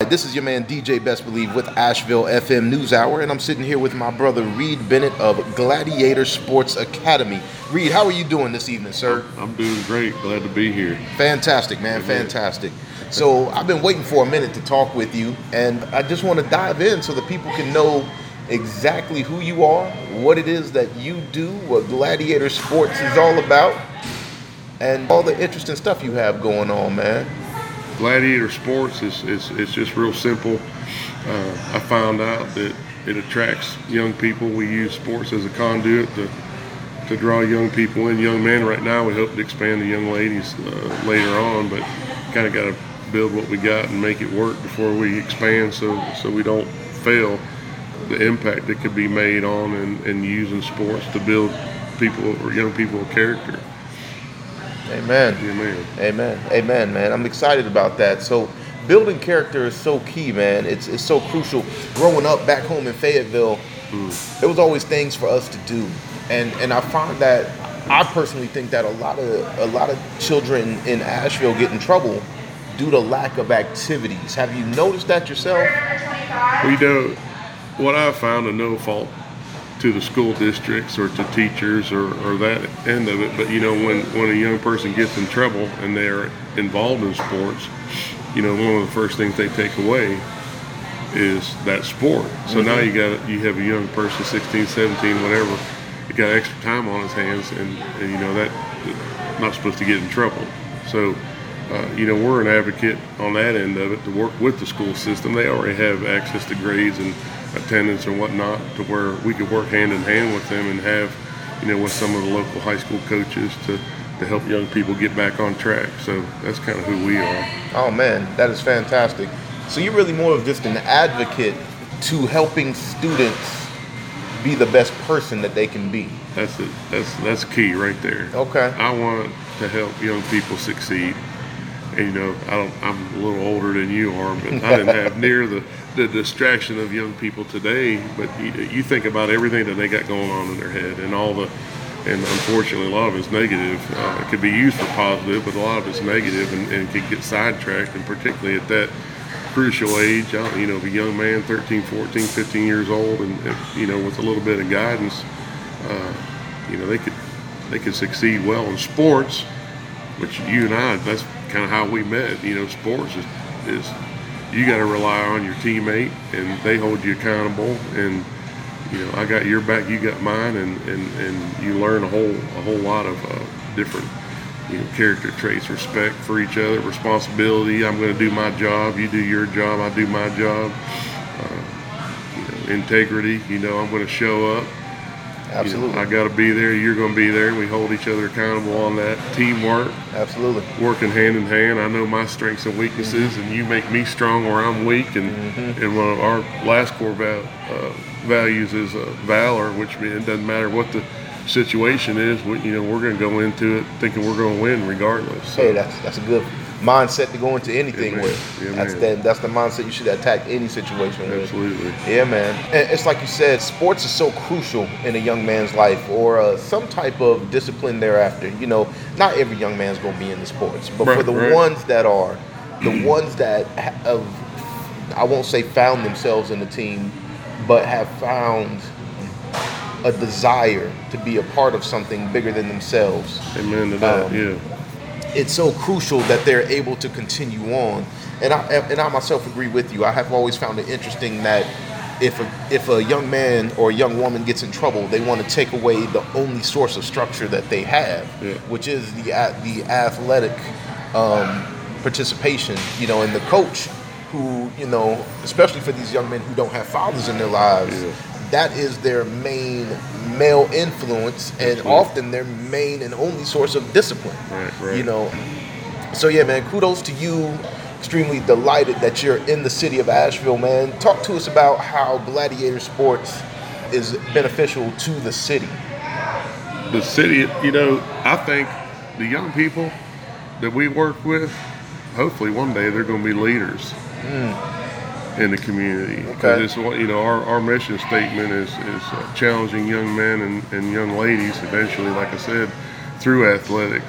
right, this is your man DJ Best Believe with Asheville FM News Hour, and I'm sitting here with my brother Reed Bennett of Gladiator Sports Academy. Reed, how are you doing this evening, sir? I'm doing great. Glad to be here. Fantastic, man. Fantastic. So I've been waiting for a minute to talk with you, and I just want to dive in so that people can know exactly who you are, what it is that you do, what Gladiator Sports is all about, and all the interesting stuff you have going on, man. Gladiator Sports is just real simple. I found out that it attracts young people. We use sports as a conduit to draw young people in, young men. Right now we hope to expand to young ladies later on, but kind of got to build what we got and make it work before we expand so we don't fail the impact that could be made on and using sports to build people or young people of character. Amen. Amen. Amen. Amen, man. I'm excited about that. So building character is so key, man. It's so crucial. Growing up back home in Fayetteville, there was always things for us to do. And I find that I personally think that a lot of children in Asheville get in trouble due to lack of activities. Have you noticed that yourself? We do. What I've found, to no fault to the school districts or to teachers or that end of it, but when a young person gets in trouble and they're involved in sports, one of the first things they take away is that sport. So now you have a young person, 16, 17, whatever, he got extra time on his hands, and that not supposed to get in trouble. So we're an advocate on that end of it to work with the school system. They already have access to grades and attendance and whatnot, to where we could work hand in hand with them and have, with some of the local high school coaches to help young people get back on track. So that's kind of who we are. Oh man, that is fantastic. So you're really more of just an advocate to helping students be the best person that they can be. That's it. That's key right there. Okay. I want to help young people succeed. And I'm a little older than you are, but I didn't have near the distraction of young people today. But you think about everything that they got going on in their head, and and unfortunately a lot of it's negative. It could be used for positive, but a lot of it's negative and can get sidetracked, and particularly at that crucial age, if a young man, 13, 14, 15 years old, and with a little bit of guidance, they could succeed well in sports, which you and I, that's kind of how we met. Sports is you got to rely on your teammate, and they hold you accountable, and I got your back, you got mine, and you learn a whole lot of different character traits, respect for each other, responsibility. I'm going to do my job, you do your job, I do my job. Integrity. I'm going to show up. Absolutely. I got to be there, you're going to be there. We hold each other accountable on that. Teamwork. Absolutely. Working hand in hand. I know my strengths and weaknesses, and you make me strong where I'm weak. And one of our last core values is valor, which means it doesn't matter what the situation is. We're going to go into it thinking we're going to win regardless. So. Hey, that's a good mindset to go into anything with. Yeah, that's the mindset you should attack any situation with. Absolutely. Yeah, man. And it's like you said, sports is so crucial in a young man's life, or some type of discipline thereafter. Not every young man's going to be into sports, but for the ones that are, the ones that have, I won't say found themselves in the team, but have found a desire to be a part of something bigger than themselves. Amen to that, yeah. It's so crucial that they're able to continue on. And I myself agree with you. I have always found it interesting that if a young man or a young woman gets in trouble, they want to take away the only source of structure that they have, which is the athletic participation, and the coach who, especially for these young men who don't have fathers in their lives, that is their main male influence, and often their main and only source of discipline. Right. So yeah, man, kudos to you. Extremely delighted that you're in the city of Asheville, man. Talk to us about how Gladiator Sports is beneficial to the city. The city, I think the young people that we work with, hopefully one day they're going to be leaders in the community. Okay. It's, our mission statement is challenging young men and young ladies eventually, like I said, through athletics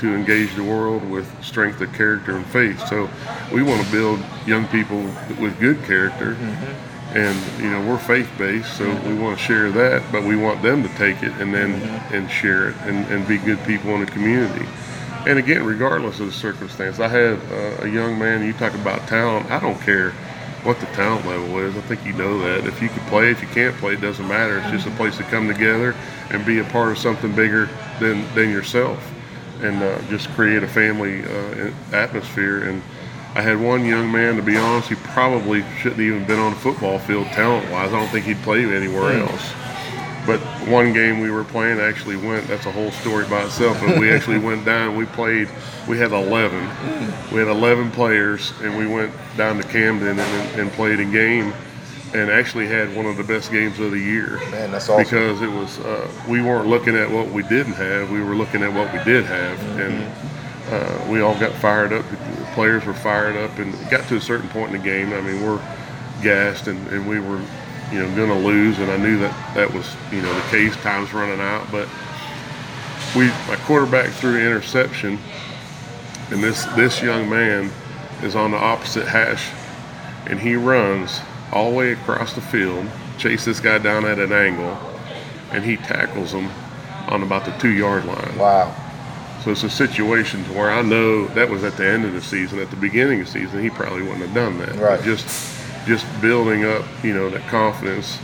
to engage the world with strength of character and faith. So we want to build young people with good character. And we're faith-based, so we want to share that, but we want them to take it and then and share it and be good people in the community. And again, regardless of the circumstance, I had a young man. You talk about talent. I don't care what the talent level is. I think you know that. If you can play, if you can't play, it doesn't matter. It's just a place to come together and be a part of something bigger than yourself, and just create a family atmosphere. And I had one young man, to be honest, he probably shouldn't even been on the football field talent-wise. I don't think he'd play anywhere else. But one game we were playing actually that's a whole story by itself, but we actually went down, we had 11. We had 11 players, and we went down to Camden and played a game, and actually had one of the best games of the year. Man, that's awesome. Because it was, we weren't looking at what we didn't have, we were looking at what we did have. And we all got fired up. The players were fired up, and it got to a certain point in the game. I mean, we're gassed, and we were, going to lose, and I knew that was, the case. Time's running out, but my quarterback threw an interception, and this young man is on the opposite hash, and he runs all the way across the field, chase this guy down at an angle, and he tackles him on about the 2-yard line. Wow. So it's a situation to where I know that was at the end of the season. At the beginning of the season, he probably wouldn't have done that. Right. But just building up, that confidence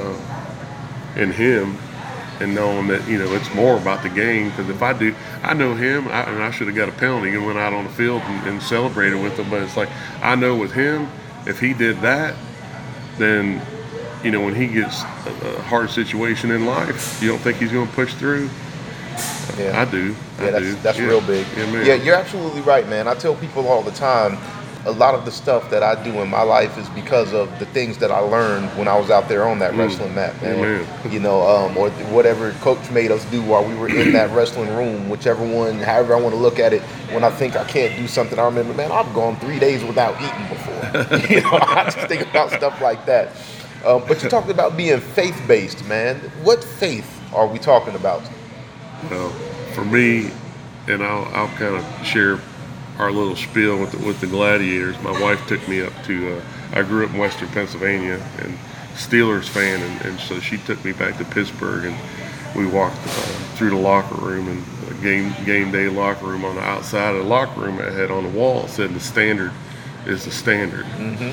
in him, and knowing that it's more about the game. Because if I know him, and I should have got a penalty and went out on the field and celebrated with him. But it's like, I know with him, if he did that, then when he gets a hard situation in life, you don't think he's going to push through? Yeah. I do. That's real big. Yeah, you're absolutely right, man. I tell people all the time, a lot of the stuff that I do in my life is because of the things that I learned when I was out there on that wrestling mat, man. Or whatever coach made us do while we were in that wrestling room, however I want to look at it. When I think I can't do something, I remember, man, I've gone 3 days without eating before. I just think about stuff like that. But you talked about being faith-based, man. What faith are we talking about? Well, for me, and I'll kind of share our little spiel with the Gladiators. My wife took me up to, I grew up in Western Pennsylvania, and Steelers fan, and so she took me back to Pittsburgh, and we walked through the locker room, and game day locker room. On the outside of the locker room, I had on the wall, it said, "The standard is the standard."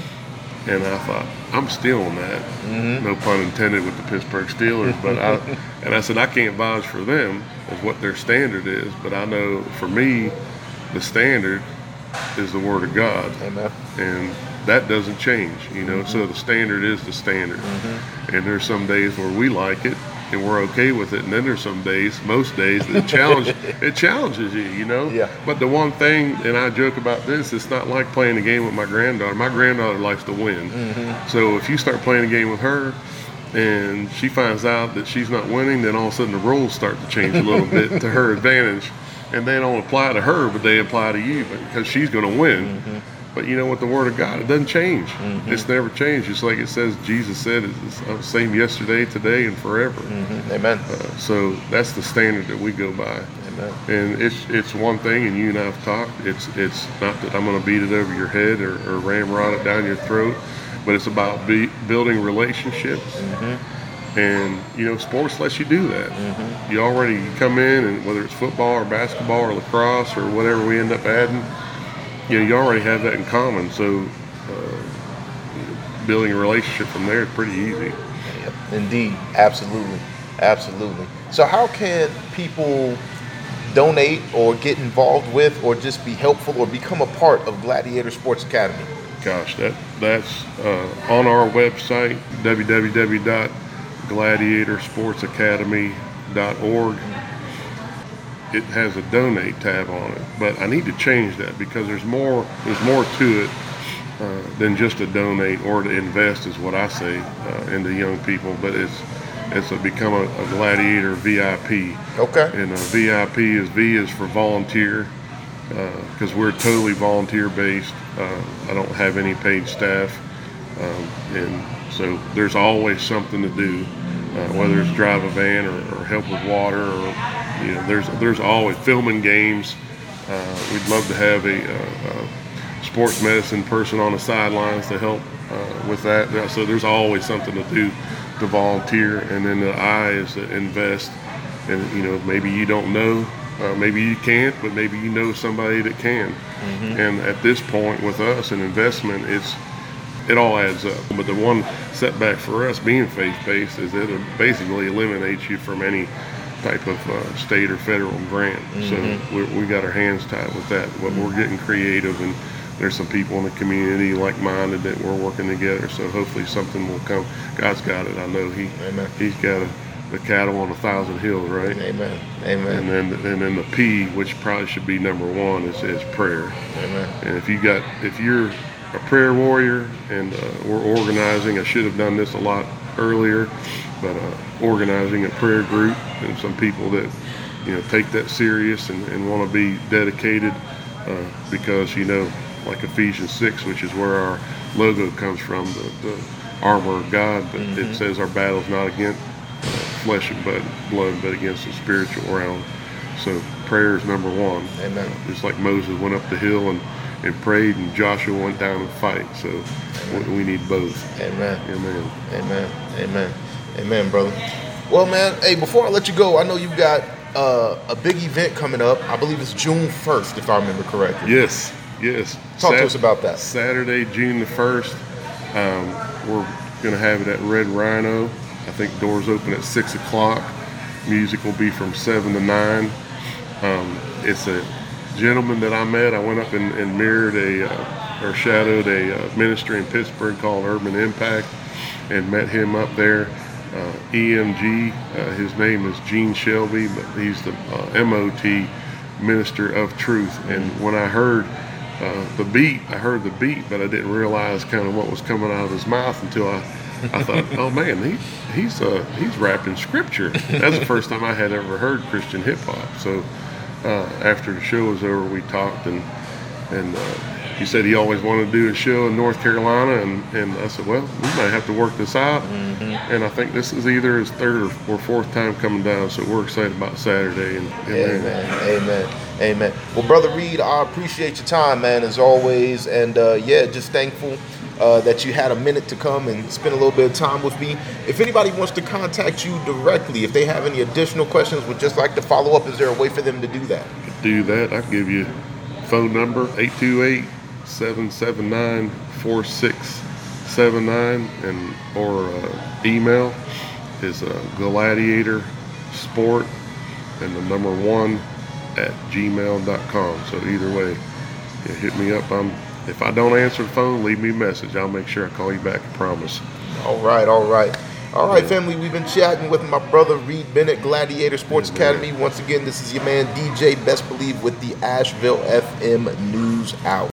And I thought, I'm stealing that. No pun intended with the Pittsburgh Steelers, but I said, I can't vouch for them as what their standard is, but I know for me, the standard is the Word of God. Amen. And that doesn't change, so the standard is the standard. And there's some days where we like it and we're okay with it, and then there's some days, most days, that it challenges you, Yeah. But the one thing, and I joke about this, it's not like playing a game with my granddaughter. My granddaughter likes to win. So if you start playing a game with her and she finds out that she's not winning, then all of a sudden the roles start to change a little bit to her advantage. And they don't apply to her, but they apply to you, because she's going to win. But with the Word of God, it doesn't change. It's never changed. Just like it says, Jesus said, it's the same yesterday, today, and forever. Amen. So that's the standard that we go by. Amen. And it's one thing, and you and I have talked. It's not that I'm going to beat it over your head or ramrod it down your throat, but it's about building relationships. And sports lets you do that. You already come in, and whether it's football or basketball or lacrosse or whatever we end up adding, you already have that in common. So building a relationship from there is pretty easy. Indeed, absolutely. So how can people donate or get involved with, or just be helpful or become a part of Gladiator Sports Academy? Gosh, that's on our website, www.gladiatorsportsacademy.org. It has a donate tab on it, but I need to change that, because there's more to it than just to donate or to invest, is what I say, into young people. But it's to become a Gladiator VIP. Okay. And VIP V is for volunteer, because we're totally volunteer based. I don't have any paid staff, and so there's always something to do, whether it's drive a van or help with water, or there's always filming games. We'd love to have a sports medicine person on the sidelines to help with that. So there's always something to do to volunteer. And then the I is to invest. And maybe you don't know, maybe you can't, but maybe you know somebody that can. And at this point with us, an investment, it all adds up. But the one setback for us being faith-based is it basically eliminates you from any type of state or federal grant. So we got our hands tied with that. But we're getting creative, and there's some people in the community like-minded that we're working together. So hopefully something will come. God's got it. I know He's got the cattle on 1,000 hills, right? Amen. Amen. And then the P, which probably should be number one, is prayer. Amen. And if you're a prayer warrior, and we're organizing. I should have done this a lot earlier, but organizing a prayer group and some people that take that serious and want to be dedicated, because like Ephesians 6, which is where our logo comes from, the armor of God, but it says our battle's not against flesh and blood, but against the spiritual realm. So prayer is number one. Amen. Just like Moses went up the hill and prayed, and Joshua went down and fight. So we need both. Amen. Amen. Amen. Amen. Amen, brother. Well, man, hey, before I let you go, I know you've got a big event coming up. I believe it's June 1st, if I remember correctly. Yes. Talk to us about that. Saturday, June the 1st. We're going to have it at Red Rhino. I think doors open at 6 o'clock. Music will be from 7 to 9. It's a gentleman that I met. I went up and mirrored or shadowed a ministry in Pittsburgh called Urban Impact, and met him up there. EMG, his name is Gene Shelby, but he's the MOT, Minister of Truth. And when I heard the beat, but I didn't realize kind of what was coming out of his mouth until I thought, oh man, he's rapping scripture. That's the first time I had ever heard Christian hip hop. So after the show was over, we talked, and he said he always wanted to do a show in North Carolina, and I said, well, we might have to work this out. And I think this is either his third or fourth time coming down, so we're excited about Saturday. Amen. Well, Brother Reed, I appreciate your time, man, as always, and just thankful that you had a minute to come and spend a little bit of time with me. If anybody wants to contact you directly, if they have any additional questions, would just like to follow up, is there a way for them to do that? Do that. I can give you phone number 828-779-4679, and or email is gladiatorsport and the number 1 at gmail.com. So either way, hit me up. If I don't answer the phone, leave me a message. I'll make sure I call you back, I promise. All right, family. We've been chatting with my brother Reed Bennett, Gladiator Sports Academy. Once again, this is your man DJ Best Believe with the Asheville FM News Hour.